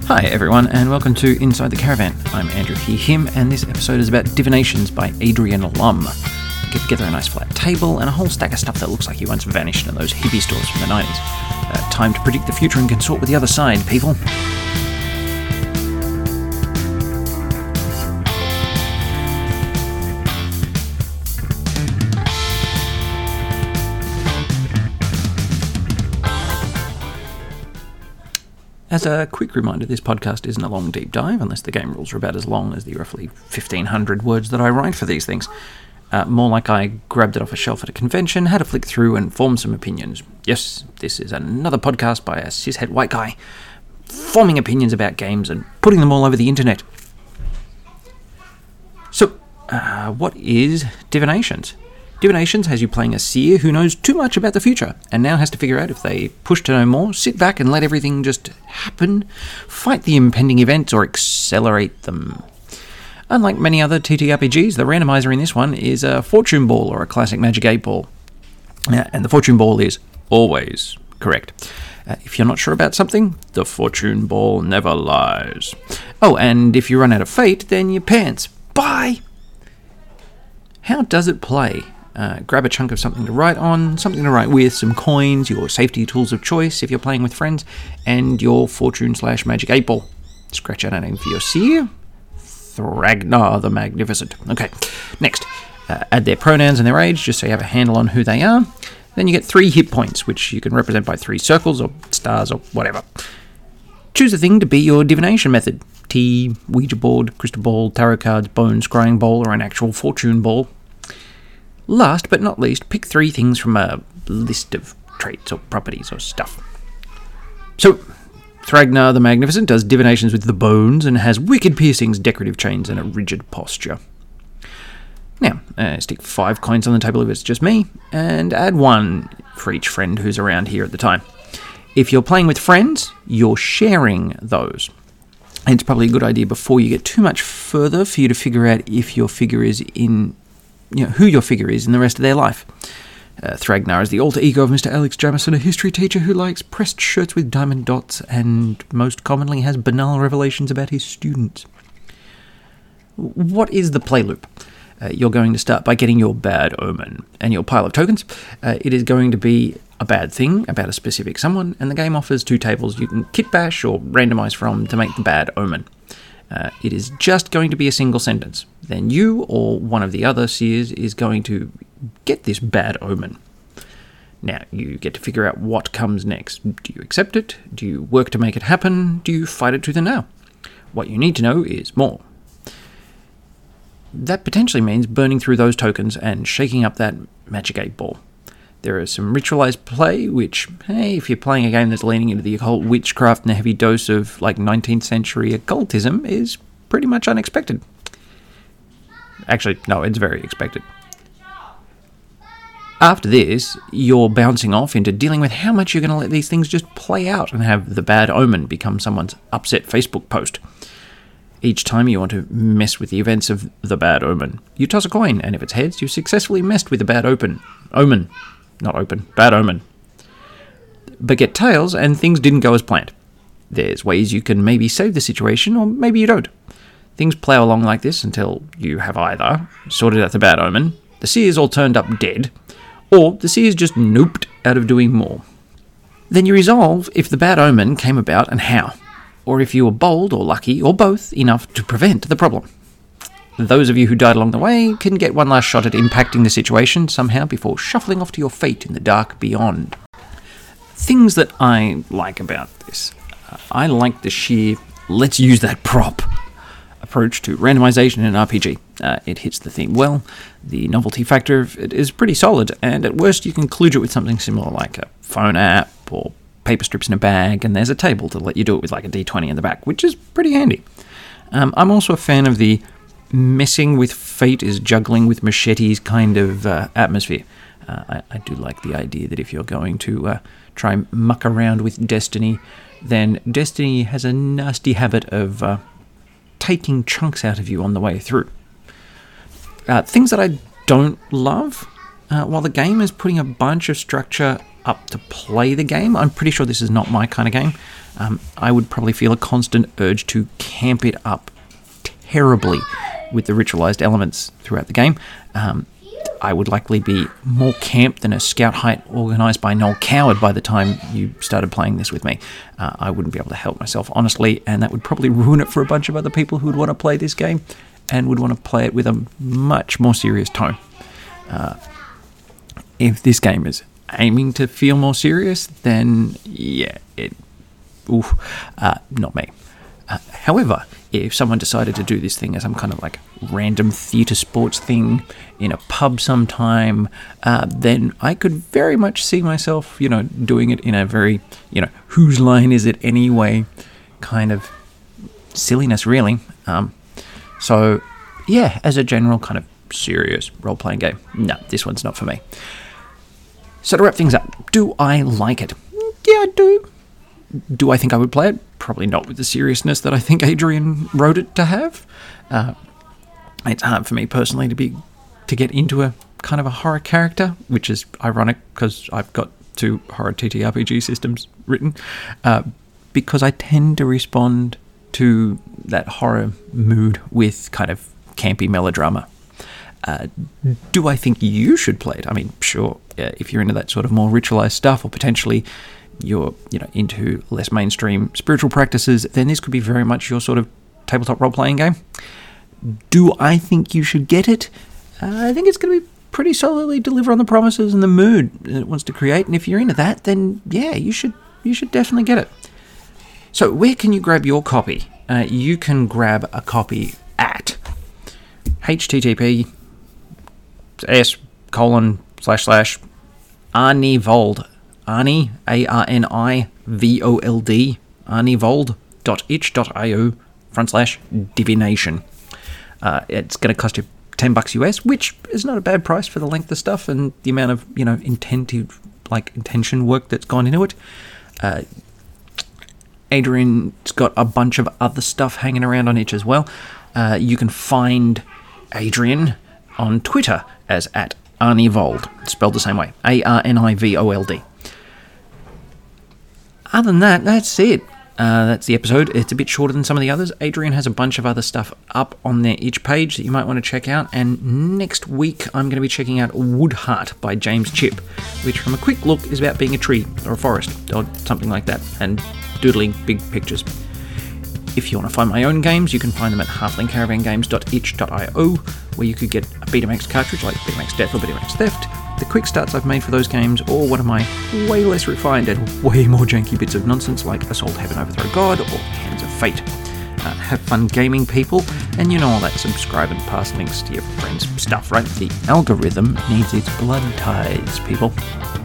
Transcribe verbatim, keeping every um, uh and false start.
Hi everyone, and welcome to Inside the Caravan. I'm Andrew He, him, and this episode is about Divinations by Adrian Lum. Get together a nice flat table and a whole stack of stuff that looks like he once vanished in those hippie stores from the nineties. Uh, time to predict the future and consort with the other side, people. As a quick reminder, this podcast isn't a long deep dive, unless the game rules are about as long as the roughly fifteen hundred words that I write for these things. Uh, more like I grabbed it off a shelf at a convention, had a flick through, and formed some opinions. Yes, this is another podcast by a cishet white guy, forming opinions about games and putting them all over the internet. So, uh, what is Divinations? Divinations has you playing a seer who knows too much about the future, and now has to figure out if they push to know more, sit back and let everything just happen, fight the impending events, or accelerate them. Unlike many other T T R P Gs, the randomizer in this one is a fortune ball or a classic Magic eight ball. Uh, and the fortune ball is always correct. Uh, if you're not sure about something, the fortune ball never lies. Oh, and if you run out of fate, then you pants. Bye! How does it play? Uh, grab a chunk of something to write on, something to write with, some coins, your safety tools of choice if you're playing with friends, and your fortune slash magic eight ball. Scratch out a name for your seer. Thragnar the Magnificent. Okay, next. Uh, add their pronouns and their age, just so you have a handle on who they are. Then you get three hit points, which you can represent by three circles or stars or whatever. Choose a thing to be your divination method. Tea, Ouija board, crystal ball, tarot cards, bone, scrying ball, or an actual fortune ball. Last but not least, pick three things from a list of traits or properties or stuff. So, Thragnar the Magnificent does divinations with the bones and has wicked piercings, decorative chains, and a rigid posture. Now, uh, stick five coins on the table if it's just me, and add one for each friend who's around here at the time. If you're playing with friends, you're sharing those. And it's probably a good idea before you get too much further for you to figure out if your figure is in... You know, who your figure is in the rest of their life. Uh, Thragnar is the alter ego of Mister Alex Jamison, a history teacher who likes pressed shirts with diamond dots and most commonly has banal revelations about his students. What is the play loop? Uh, you're going to start by getting your bad omen and your pile of tokens. Uh, it is going to be a bad thing about a specific someone, and the game offers two tables you can kit bash or randomize from to make the bad omen. Uh, it is just going to be a single sentence. Then you or one of the other seers is going to get this bad omen. Now, you get to figure out what comes next. Do you accept it? Do you work to make it happen? Do you fight it tooth and nail? What you need to know is more. That potentially means burning through those tokens and shaking up that magic eight ball. There is some ritualized play, which, hey, if you're playing a game that's leaning into the occult witchcraft and a heavy dose of, like, nineteenth century occultism, is pretty much unexpected. Actually, no, it's very expected. After this, you're bouncing off into dealing with how much you're going to let these things just play out and have the bad omen become someone's upset Facebook post. Each time you want to mess with the events of the bad omen, you toss a coin, and if it's heads, you've successfully messed with the bad open omen. Not open, bad omen. But get tails, and things didn't go as planned. There's ways you can maybe save the situation, or maybe you don't. Things plough along like this until you have either sorted out the bad omen, the seers all turned up dead, or the seers just noped out of doing more. Then you resolve if the bad omen came about and how, or if you were bold or lucky, or both, enough to prevent the problem. Those of you who died along the way can get one last shot at impacting the situation somehow before shuffling off to your fate in the dark beyond. Things that I like about this. Uh, I like the sheer, let's use that prop approach to randomization in an R P G. Uh, it hits the theme well, the novelty factor of it is pretty solid, and at worst you can kludge it with something similar like a phone app or paper strips in a bag, and there's a table to let you do it with like a d twenty in the back, which is pretty handy. Um, I'm also a fan of the messing with fate is juggling with machetes kind of uh, atmosphere. Uh, I, I do like the idea that if you're going to uh, try and muck around with destiny, then destiny has a nasty habit of uh, taking chunks out of you on the way through. Uh, things that I don't love, uh, while the game is putting a bunch of structure up to play the game. I'm pretty sure this is not my kind of game. Um, I would probably feel a constant urge to camp it up terribly with the ritualized elements throughout the game. Um, I would likely be more camped than a scout height organised by Noel Coward by the time you started playing this with me. Uh, I wouldn't be able to help myself, honestly, and that would probably ruin it for a bunch of other people who would want to play this game and would want to play it with a much more serious tone. Uh, if this game is aiming to feel more serious, then yeah, it, oof, uh, not me. Uh, however, if someone decided to do this thing as some kind of like random theatre sports thing in a pub sometime, uh, then I could very much see myself, you know, doing it in a very, you know, whose line is it anyway kind of silliness, really. Um, so, yeah, as a general kind of serious role-playing game, no, this one's not for me. So to wrap things up, do I like it? Yeah, I do. Do I think I would play it? Probably not with the seriousness that I think Adrian wrote it to have. Uh, it's hard for me personally to be to get into a kind of a horror character, which is ironic because I've got two horror T T R P G systems written, uh, because I tend to respond to that horror mood with kind of campy melodrama. Uh, do I think you should play it? I mean, sure, uh, if you're into that sort of more ritualized stuff, or potentially you're, you know, into less mainstream spiritual practices, then this could be very much your sort of tabletop role-playing game. Do I think you should get it? Uh, I think it's going to be pretty solidly deliver on the promises and the mood it wants to create, and if you're into that, then yeah, you should you should definitely get it. So where can you grab your copy? Uh, you can grab a copy at http s colon slash slash arnivold Arni, A R N I V O L D, arnivold dot itch dot io front slash divination. Uh, it's going to cost you ten bucks U S, which is not a bad price for the length of stuff and the amount of, you know, intentive, like, intention work that's gone into it. Uh, Adrian's got a bunch of other stuff hanging around on Itch as well. Uh, you can find Adrian on Twitter as at Arnivold, spelled the same way, A R N I V O L D. Other than that, that's it. Uh, that's the episode. It's a bit shorter than some of the others. Adrian has a bunch of other stuff up on their Itch page that you might want to check out. And next week, I'm going to be checking out Woodheart by James Chipp, which from a quick look is about being a tree or a forest or something like that, and doodling big pictures. If you want to find my own games, you can find them at halfling caravan games dot itch dot io, where you could get a Betamax cartridge like Betamax Death or Betamax Theft, the quick starts I've made for those games, or one of my way less refined and way more janky bits of nonsense like Assault Heaven Overthrow God or Hands of Fate. Uh, have fun gaming, people, and you know all that subscribe and pass links to your friends stuff, right? The algorithm needs its blood ties, people.